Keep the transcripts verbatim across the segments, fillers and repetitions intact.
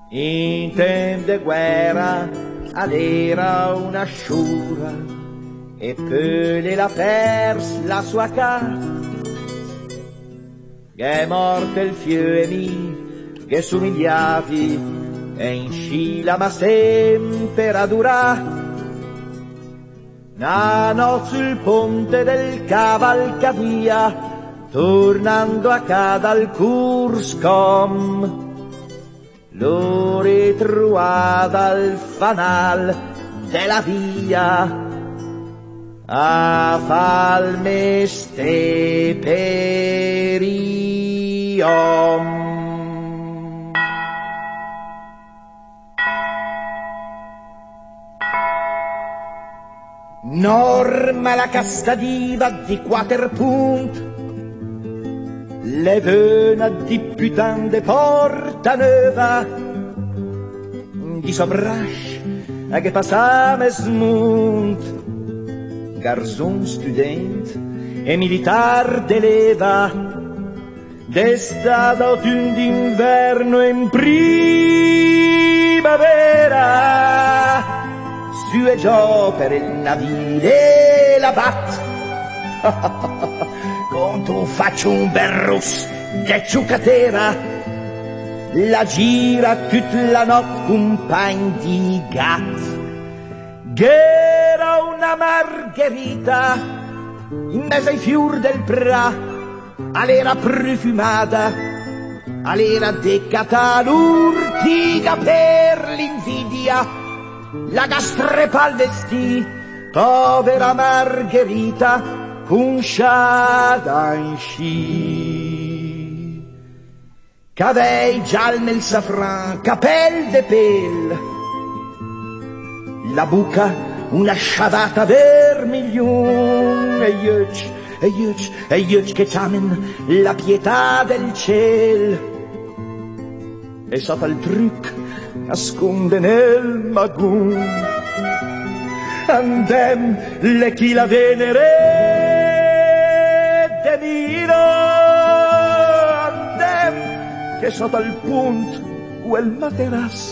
In tempo di guerra ad era una sciura e poi la pers la sua casa. Che è morto il fiumi che somigliavi e in scilla ma sempre a durare. Una notte sul ponte del cavalcavia, tornando a casa al Curscom, l'ho ritrovata al fanal della via a fal meste periom. Norma la castadiva di quaterpunt, le vena di putain de porta neva, di sobrash a che passame smunt, garzon student e militar de leva, d'estate, autunno, d'inverno e in primavera. Su e giù per il navire la bat. Con tu faccio un berrus de ciucatera, la gira tutta la notte compagn di gat. Gh'era una margherita in mezzo ai fior del pra, all'era profumata, all'era decata l'urtiga per l'invidia. La gastrepa al vestì, povera Margherita, conciata in sci. C'avei gialme il safran, capel de pel, la buca una sciavata vermiglion, e iuc, e iuc, e iuc che c'amen la pietà del ciel. E sotto al truc nasconde nel magun, andem le chi la venere de miro, andem che sotto al punt quel materas.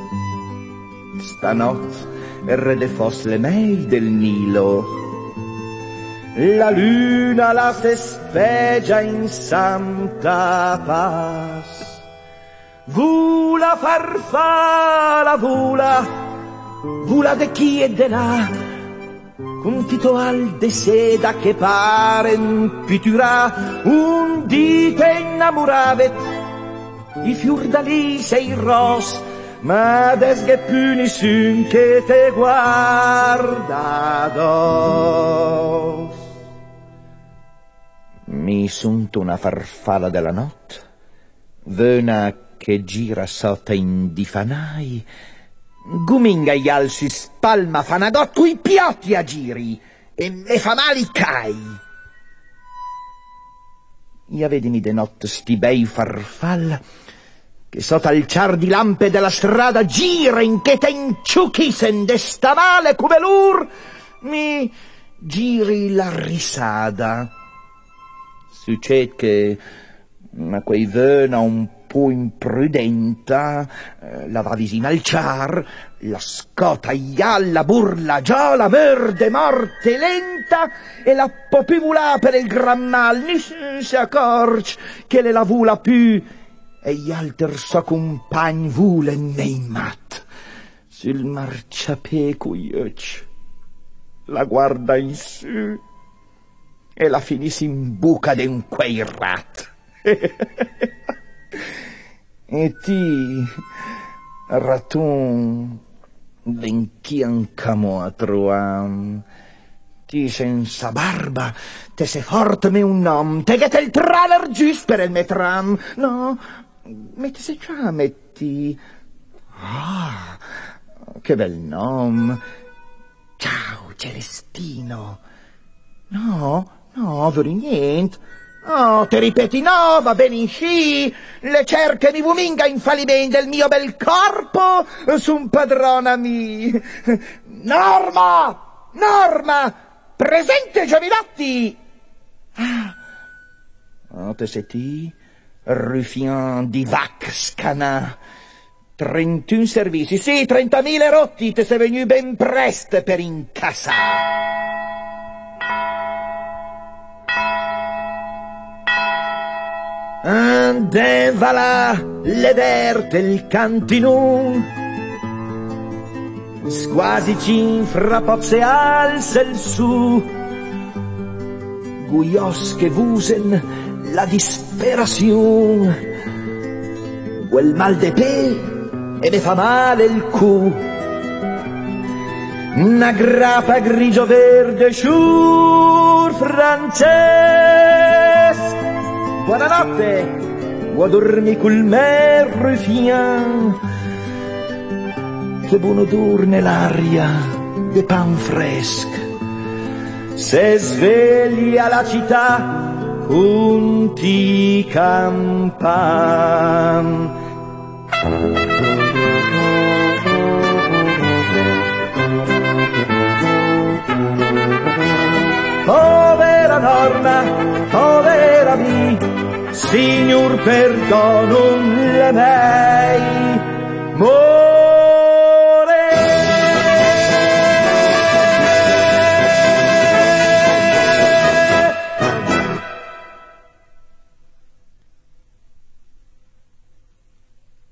Stanotte erre de fos le mei del Nilo, la luna la fespeggia in santa paz. Vula farfalla, vula, vula de chi e de là, con titoal de seda che pare un pittura, un dite innamoravet, i fiordalise e i ros, ma desghe più nessun che te guarda dos. Mi sunto una farfalla della notte, vena che gira sotto in difanai, guminga gli al si spalma fanagot coi piotti a giri e me fa male i cai. Ia vedimi de notte sti bei farfalla che sotto al ciar di lampe della strada gira in che te inciuchisen de sta male come lur mi giri la risada. Succede che ma quei vena un po' imprudenta, eh, la va vicina al ciar, la scota ialla, burla già, la merde morte lenta e la popivula per il gran mal, nessun si accorge che le la vula più e gli alter so compagn vule nei mat sul marciapiede iuc, la guarda in su e la finisce in buca d'un quei rat. E ti, raton, venchi ancamo a troam, ti senza barba, te se forte me un nom, te che te il traler giust per il metram, no, metti se già, metti, ah, che bel nom, ciao Celestino, no, no, veri niente. Oh, ti ripeti, no, va bene in sci, le cerche di vuminga infallibile del mio bel corpo, sun padrona mi. Norma! Norma! Presente, giovinotti! Ah, oh, te sei ti, ruffian di vac scana, trentuno servizi, sì, trentamila rotti, te sei venu ben presto per incassare. Andè va là, l'eder del cantinun, quasi cinfra pozze alza il su, guios che vusen la disperazion, quel mal de pe e ne fa male il cu, una grappa grigio verde sciur francese. Buonanotte, vuoi dormi col me rufian, che buon odor nell'aria de pan fresc, se sveglia la città punti campan. Povera Norma, povera mi, signor perdonum le mei,